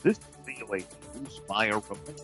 This is VOA News. Maya reports.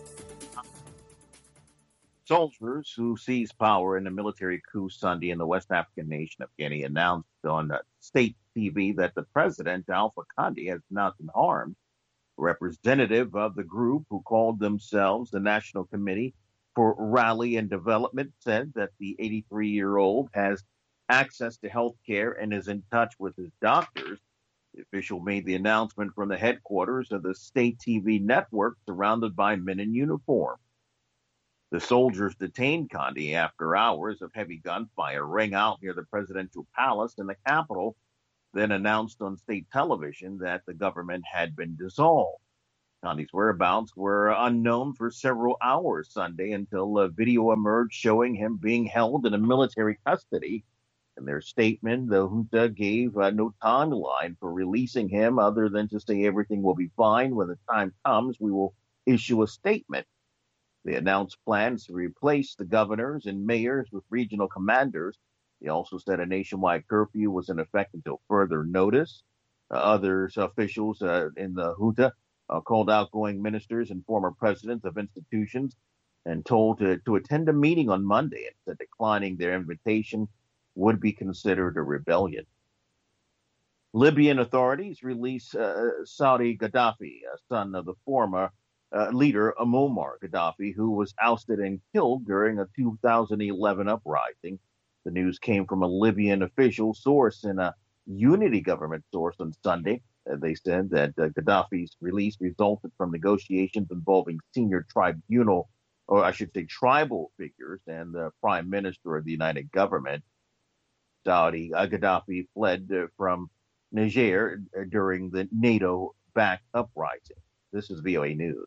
Soldiers who seized power in a military coup Sunday in the West African nation of Guinea announced on state TV that the president, Alpha Conde, has not been harmed. A representative of the group, who called themselves the National Committee for Rally and Development, said that the 83-year-old has access to health care and is in touch with his doctors. The official made the announcement from the headquarters of the state TV network, surrounded by men in uniform. The soldiers detained Conde after hours of heavy gunfire rang out near the presidential palace in the capital, then announced on state television that the government had been dissolved. Conde's whereabouts were unknown for several hours Sunday until a video emerged showing him being held in a military custody. In their statement, the junta gave no timeline for releasing him other than to say everything will be fine. When the time comes, we will issue a statement. They announced plans to replace the governors and mayors with regional commanders. They also said a nationwide curfew was in effect until further notice. Other officials in the junta called outgoing ministers and former presidents of institutions and told to attend a meeting on Monday, and said declining their invitation would be considered a rebellion. Libyan authorities released Saudi Gaddafi, a son of the former leader Muammar Gaddafi, who was ousted and killed during a 2011 uprising. The news came from a Libyan official source and a unity government source on Sunday. They said that Gaddafi's release resulted from negotiations involving senior tribunal, or I should say tribal figures, and the prime minister of the united government. Saudi Gaddafi fled from Niger during the NATO-backed uprising. This is VOA News.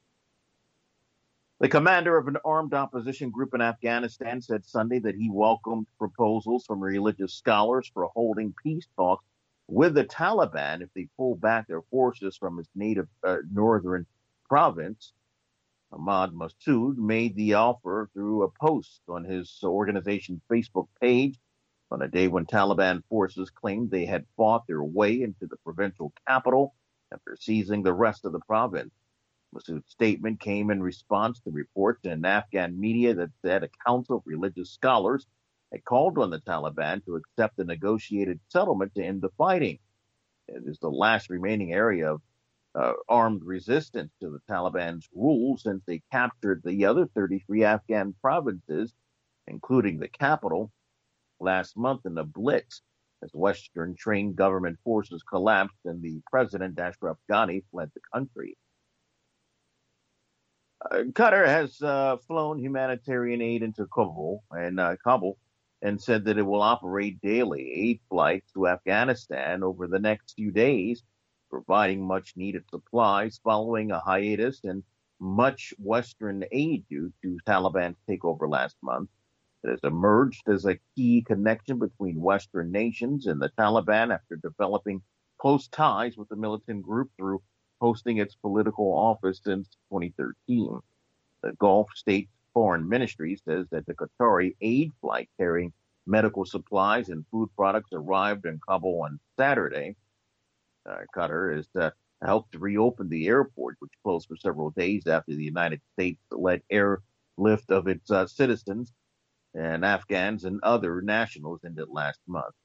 The commander of an armed opposition group in Afghanistan said Sunday that he welcomed proposals from religious scholars for holding peace talks with the Taliban if they pull back their forces from its native northern province. Ahmad Massoud made the offer through a post on his organization's Facebook page on a day when Taliban forces claimed they had fought their way into the provincial capital after seizing the rest of the province. Massoud's statement came in response to reports in Afghan media that said a council of religious scholars had called on the Taliban to accept a negotiated settlement to end the fighting. It is the last remaining area of armed resistance to the Taliban's rule since they captured the other 33 Afghan provinces, including the capital, last month in a blitz as Western-trained government forces collapsed and the president, Ashraf Ghani, fled the country. Qatar has flown humanitarian aid into Kabul and said that it will operate daily aid flights to Afghanistan over the next few days, providing much needed supplies following a hiatus in much Western aid due to Taliban's takeover last month. It has emerged as a key connection between Western nations and the Taliban after developing close ties with the militant group through hosting its political office since 2013. The Gulf States Foreign Ministry says that the Qatari aid flight carrying medical supplies and food products arrived in Kabul on Saturday. Qatar has helped reopen the airport, which closed for several days after the United States led airlift of its citizens and Afghans and other nationals ended last month.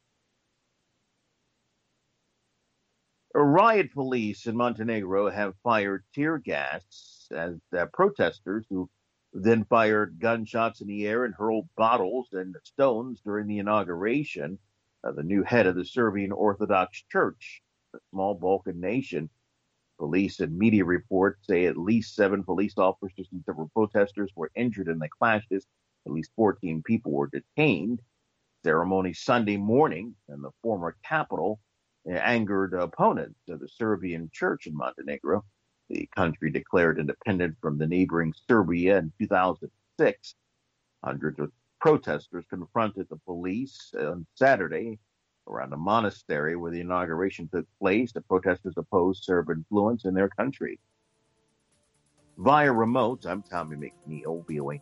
Riot police in Montenegro have fired tear gas as protesters who then fired gunshots in the air and hurled bottles and stones during the inauguration of the new head of the Serbian Orthodox Church, a small Balkan nation. Police and media reports say at least 7 police officers and several protesters were injured in the clashes. At least 14 people were detained. Ceremony Sunday morning in the former capital angered opponents of the Serbian church in Montenegro. The country declared independence from the neighboring Serbia in 2006. Hundreds of protesters confronted the police on Saturday around a monastery where the inauguration took place. The protesters opposed Serb influence in their country. Via remote, I'm Tommy McNeil, VOA.